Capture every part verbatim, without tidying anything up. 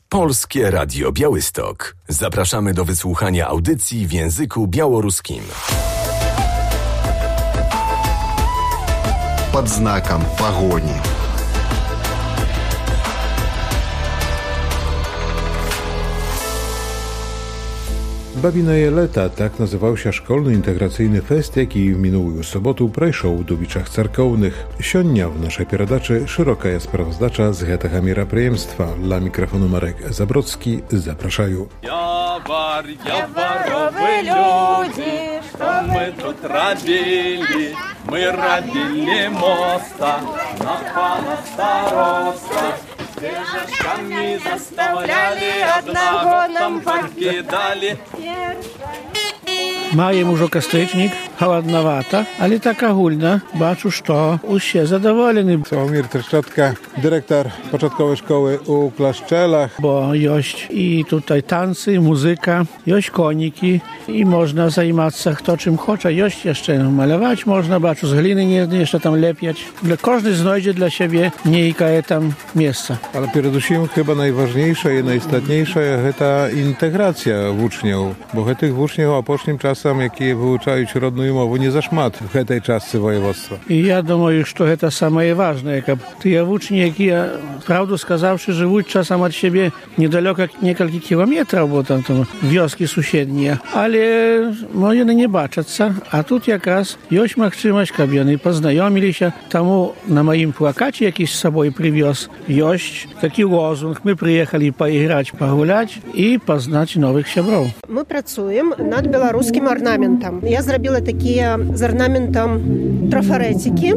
Polskie Radio Białystok. Zapraszamy do wysłuchania audycji w języku białoruskim. Pod znakiem pogoni. Babinaje leta, tak nazywał się szkolny integracyjny fest, jaki w minulą sobotę przejшł w Dubiczach Cerkownych. Sionia w naszej передаczy szeroka jest sprawozdacza z гэтага мерапрыемства. Dla mikrofonu Marek Zabrocki zapraszają. Jawar, jawarowy ludzie, co my tu robili? My robili mosta na pana starosta. Ścieżkami zastawiali, одного нам покидали. Маем ужо кастрычнік, халаднавата, але так агульна, бачу, што усе задаволены. Sławomir Treszczotka, dyrektor początkowej szkoły u Klaszczelach. Bo jość i tutaj tańce, muzyka, jość koniki i można zajmować się kto czym chce. Jość jeszcze malować można, baczu z gliny nie, jeszcze tam lepiać. Każdy znajdzie dla siebie niejkaje tam miejsca. Ale przede wszystkim chyba najważniejsza i najistotniejsza jest ta integracja uczniów, bo tych uczniów a pocznym czasem, jakie wyuczają rodną mowę, nie za szmat w tej czasce województwa. I ja думаю, że to самое ważne, jak te uczni, jakie, prawdę сказавши, живуть czasem od siebie niedaleko, kilka kilometrów, bo tam, tam wioski sąsiednie, ale moje nie baczą, a tu jakaś jest możliwość, żeby oni poznajomili się. Temu na moim plakacie jakiś z sobą przywiózł jest taki lozung, my przyjechali poigrać, pogulać i poznać nowych siobrów. My pracujemy nad białoruskim ornamentem. Ja zrobiła takie z ornamentem trafaretiki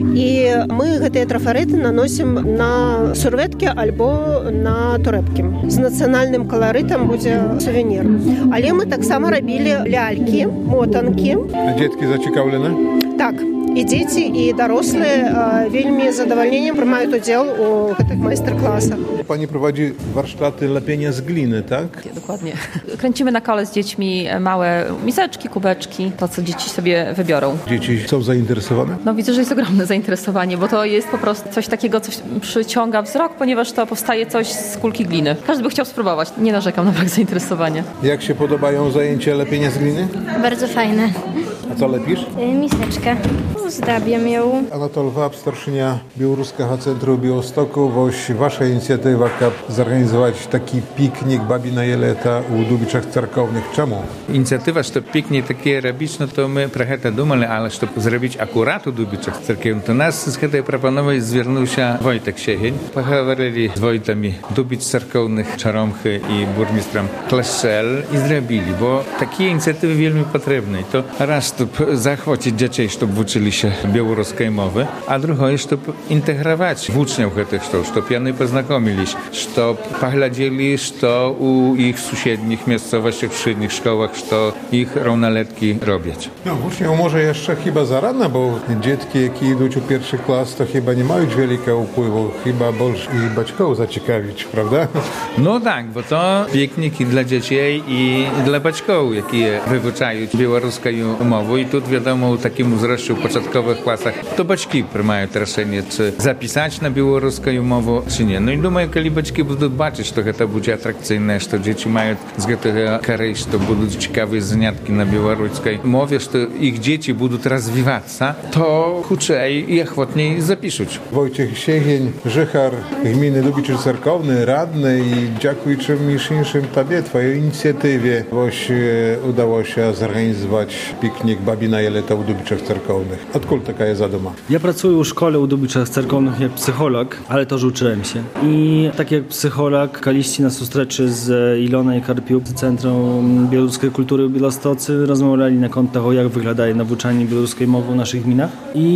i my te trafarety nanosimy na serwetki albo na torebki. Z nacjonalnym kolorytem będzie suwenir. Ale my tak samo robili lalki, motanki. A dzieci zaciekawione? Tak. I dzieci, i dorosłe wielmi zadowoleniem przyjmują udział w tych masterclassach. Pani prowadzi warsztaty lepienia z gliny, tak? Dokładnie. Kręcimy na kole z dziećmi małe miseczki, kubeczki, to co dzieci sobie wybiorą. Dzieci są zainteresowane? No widzę, że jest ogromne zainteresowanie, bo to jest po prostu coś takiego, co przyciąga wzrok, ponieważ to powstaje coś z kulki gliny. Każdy by chciał spróbować. Nie narzekam na brak zainteresowania. Jak się podobają zajęcia lepienia z gliny? Bardzo fajne. A co lepisz? Miseczkę. Zdabiam ją. Anatol Wab, starszynia Białoruskiego Centrum Białegostoku. Woś wasza inicjatywa, jak zorganizować taki piknik Babinaje leta u Dubiczach Cerkownych. Czemu? Inicjatywa, że piknik taki robić, no to my trochę to думали, ale żeby zrobić akurat u Dubiczach Cerkownych, to nas z tej proponowej zwierzył się Wojtek Siehień. Poговорили z Wojtami Dubic Cerkownych, Czaromchy i burmistrzem Klaszczel i zrobili, bo takie inicjatywy wielmi potrzebne. To raz, żeby zachwycić dzieci, żeby uczyli się białoruskiej mowy, a drugie, żeby integrować w uczniów tych szkół, żeby oni poznakомili się, żeby poglądali, co u ich sąsiednich miejscowościach, w średnich szkołach, co ich równoletki robią. No, uczniów może jeszcze chyba za rano, bo dzieci, jakie idą u pierwszych klas, to chyba nie mają wielkiego wpływu, chyba больше i baćków zaciekawić, prawda? No tak, bo to pikniki dla dzieci i dla baćków, jakie wyuczają białoruską mowę i tu wiadomo, w takim wzroście w początkowych klasach to baćki mają решение, czy zapisać na białoruską mowę, czy nie. No i думаю, kiedy baćki będą baczyć, to to będzie atrakcyjne, że dzieci mają z tego korzyść, że będą ciekawe zaniatki na białoruskiej mowie, że ich dzieci będą rozwijać się, to huczej i ochotniej zapiszą. Wojciech Siehień, Żychar gminy Dubicze Cerkowne, radny i dziękuję czym inszym tobie, twojej inicjatywie, boś udało się zorganizować piknik Babinaje leta u Dubiczach Cerkownych. Odkąd taka jest zaduma? Ja pracuję w szkole u Dubiczach Cerkownych jak psycholog, ale też uczyłem się. I tak jak psycholog, kaliści na sustreczy z Ilonej Karpiuk z Centrum Białoruskiej Kultury w Białymstoku rozmawiali na kąt tego, jak wygląda nauczanie białoruskiej mowy w naszych gminach.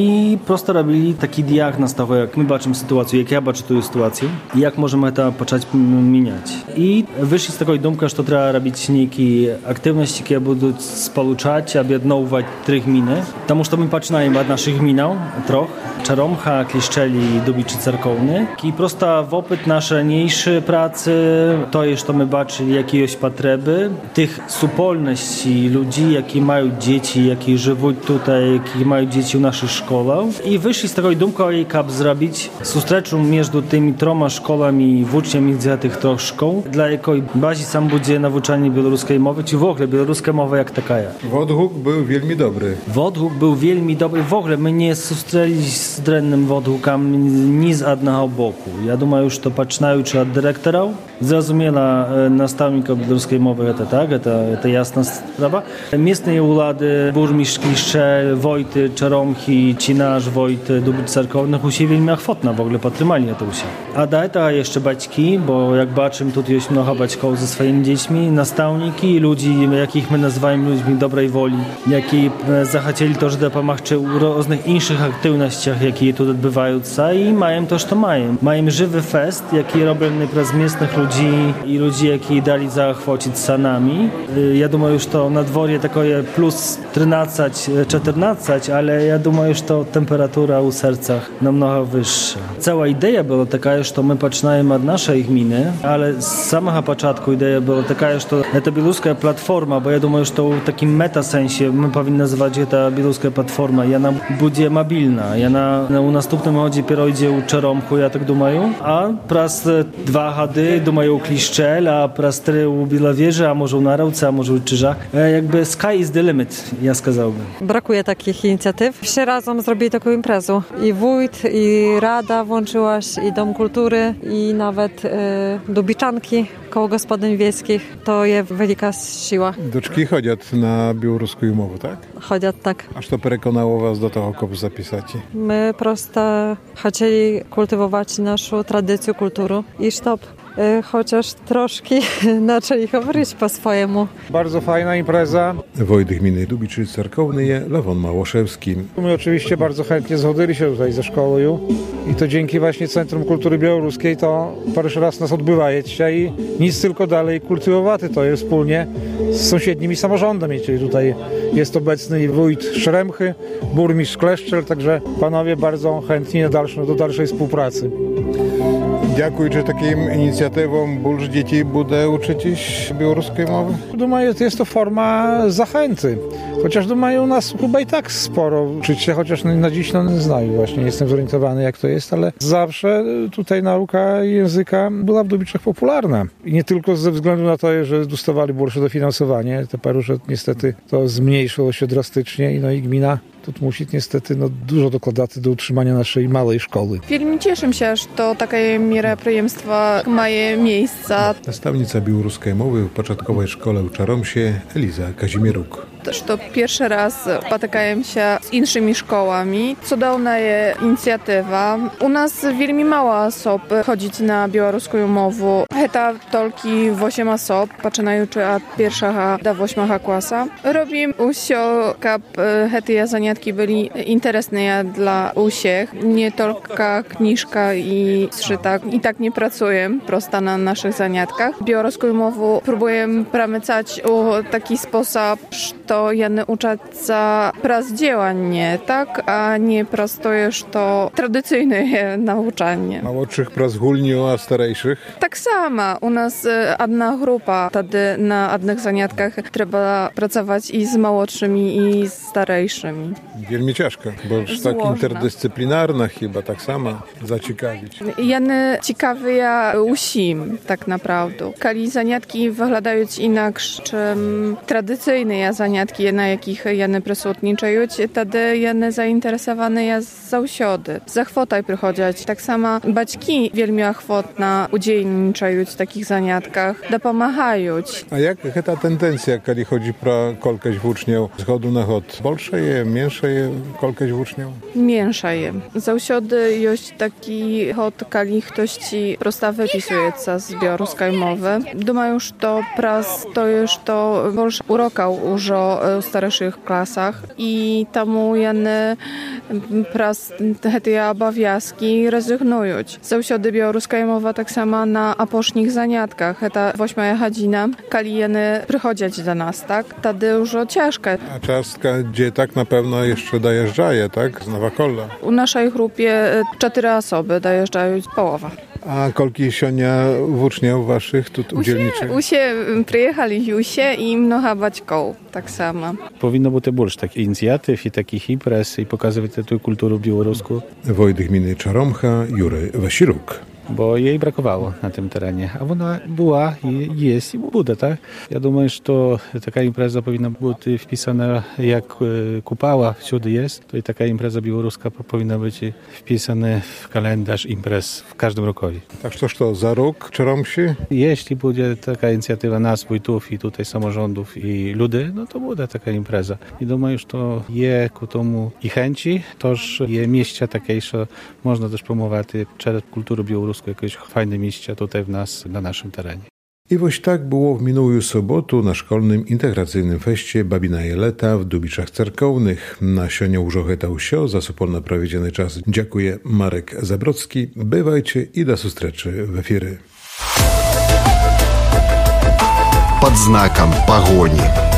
I prosto robili taki diagnoz tego, jak my baczymy sytuację, jak ja baczę tę sytuację i jak możemy to począć zmieniać. I wyszli z tego dumka, że to trzeba robić niekie aktywności, które będą spoluczać, aby jedną показывать три гмiny, потому что мы починаем от наших гминов, трех, Czaromcha, Kliszczeli i Dubiczy Cerkowny. I prosta w opyt nasze raniejsze pracy, to jest, że my baczyli jakieś potrzeby, tych supolności ludzi, jakie mają dzieci, jakie żyją tutaj, jakie mają dzieci w naszych szkołach. I wyszli z tego dumką, jak zrobić sustreczu między tymi troma szkołami i uczniami z tych troch szkół, dla jakiej bazi sam będzie nauczanie białoruskiej mowy, czy w ogóle białoruska mowa jak taka. Odhuk był wielmi dobry. Odhuk był wielmi dobry. W ogóle my nie sustrzeli z drennym odhukami ni z jednego boku. Ja думаю, że poczynając od dyrektorów, zrozumiela nastawnika białoruskiej mowy, to tak, to, to jasna sprawa. Miejsce władze, burmistrz Kliszczel, wojty, Czaromchi, ci nasz wojt Dubic Cerkownych, usi wielmi ochotna w ogóle potrzymali to usi. A do tego jeszcze baćki, bo jak baczymy, tutaj jest mnoho baćków ze swoimi dziećmi, nastawniki i ludzi, jakich my nazywamy ludźmi dobrej woli, jaki zachcieli to, że pomagać w różnych innych aktywnościach, jakie tu odbywają się i mają to, co mają. Mają żywy fest, jaki robiony przez miejscnych ludzi i ludzi, jaki dali zachwycić się nami. Ja думаю, że to na dworze takie plus trzynaście czternaście, ale ja думаю, że to temperatura u sercach namnogo wyższa. Cała idea była taka, że my zaczynamy od naszej gminy, ale z samego początku idea była taka, że to ta białoruska platforma, bo ja думаю, że to w takim meta sensie my powinni nazywać ta białoruska platforma. Ona będzie mobilna. Ona u następnym chodzie przejdzie u Czaromchu, ja tak думаю, a przez dwa chody думаю u Kliszczel, a przez trzy u Białowieży, a może u Narawce, a może u Czyżach. Jakby sky is the limit, ja skazałbym. Brakuje takich inicjatyw. Wszyscy razem zrobili taką imprezę. I wójt, i rada włączyłaś, i Dom Kultury, i nawet e, Dubiczanki koło gospodyń wiejskich. To jest wielka siła. Doczki chodzą na białoruską umowę, tak? Chodzą, tak. Aż to przekonało was do tego, żeby zapisać? My prosto chcieli kultywować naszą tradycję, kulturę i stop. Chociaż troszkę zaczęli mówić po swojemu. Bardzo fajna impreza. Wojt gminy Dubiczy Cerkowny je Lewon Małoszewski. My oczywiście bardzo chętnie zgodzili się tutaj ze szkołą i to dzięki właśnie Centrum Kultury Białoruskiej to pierwszy raz nas odbywa dzisiaj i nic tylko dalej kultywować to jest wspólnie z sąsiednimi samorządami, czyli tutaj jest obecny wójt Szremchy, burmistrz Kleszczel, także panowie bardzo chętni do dalszej, do dalszej współpracy. Dziękuję, że takim inicjatywom больше dzieci będzie uczyć się białoruskiej mowy? Думаю, jest to forma zachęty. Chociaż думаю, u nas chyba i tak sporo uczyć się, chociaż na dziś no, nie znają właśnie, nie jestem zorientowany jak to jest, ale zawsze tutaj nauka języka była w Dubiczach popularna. I nie tylko ze względu na to, że dostawali больше dofinansowanie, teraz już niestety to zmniejszyło się drastycznie no i gmina тут musi niestety no, dużo dokładać do utrzymania naszej małej szkoły. Film cieszę się, że to takie мероприемства mają miejsca. Nastawnica białoruskiej mowy w początkowej szkole w Czaromsie Eliza Kazimieruk. Że pierwszy raz spotykają się z innymi szkołami. Cudowna jest inicjatywa. U nas wielmi mało osób chodzi na białoruską mowę. To tylko osiem osób, poczynając od pierwszego do ósmego klasa. Robimy wszystko, aby te zajęcia były interesne dla wszystkich. Nie tylko kniżka i zszyta. I tak nie pracujemy prosto na naszych zajęciach. Białoruską mowę próbujemy przemycać w taki sposób, że jany uczać za pras działanie, tak? A nie prosto jest to tradycyjne nauczanie. Młodszych pras gulnią, a starejszych? Tak samo. U nas jedna grupa, wtedy na jednych zajęciach trzeba pracować i z młodszymi, i z starejszymi. Wielmi ciężko, bo już tak interdyscyplinarna chyba tak samo zaciekawić. Jany ciekawy ja usim, tak naprawdę. Kali zajętki wyglądają inaczej, czym tradycyjne ja zajętki, na jakich jany przysutniczają, wtedy jany zainteresowane ja zawsiody. Zachwotaj przychodzić. Tak samo baćki wielmi ochotna udzielniczają w takich zajętkach, dopomagają. A jak ta tendencja, kiedy chodzi pro kolkać włócznią z chodu na chod? Bolsze je, mniejsze je kolkać włócznią? Mniejsze je. Zawsiody jest taki chod, kiedy ktoś ci prosto wypisuje z białoruskiej mowy. Думаю, że to pras to jest to больше urokał, że po starszych klasach i tamu jany pras te obowiązki rezygnują. Zawsze białoruska mowa tak samo na aposznych zaniatkach. To ósma godzina, kiedy jeny przychodzić do nas, tak? Wtedy już ciężko. A cząstka, gdzie tak na pewno jeszcze dojeżdżaje, tak? Z Nowakolla. U naszej grupie cztery osoby dojeżdżają połowa. A kolki sionia włóczniów waszych tu udzielniczych? Usie przyjechali Jusie i mnoha baćków, tak samo. Powinno być больше takich inicjatyw i takich imprez i pokazywać tę kulturę białoruską. Wojt gminy Czaromcha, Jury Wasiluk. Bo jej brakowało na tym terenie, a ona była i jest i będzie, tak? Ja думаю, że taka impreza powinna być wpisana jak kupała wśród jest, to i taka impreza białoruska powinna być wpisana w kalendarz imprez w każdym roku. Tak toż to za rok Czaromsi? Jeśli będzie taka inicjatywa nas, wójtów i tutaj samorządów i ludzi, no to będzie taka impreza. I думаю, że to je ku tomu i chęci, toż je miejsca takie, że można też promować kulturę białoruską, jakieś fajne miejsca tutaj w nas, na naszym terenie. I właśnie tak było w minioną sobotę na szkolnym integracyjnym feście Babina Jeleta w Dubiczach Cerkownych. Na sionie użochetał się za supolno prowiedziony czas. Dziękuję Marek Zabrocki. Bywajcie i do sustreczy w efiry. Pod znakiem pogoni.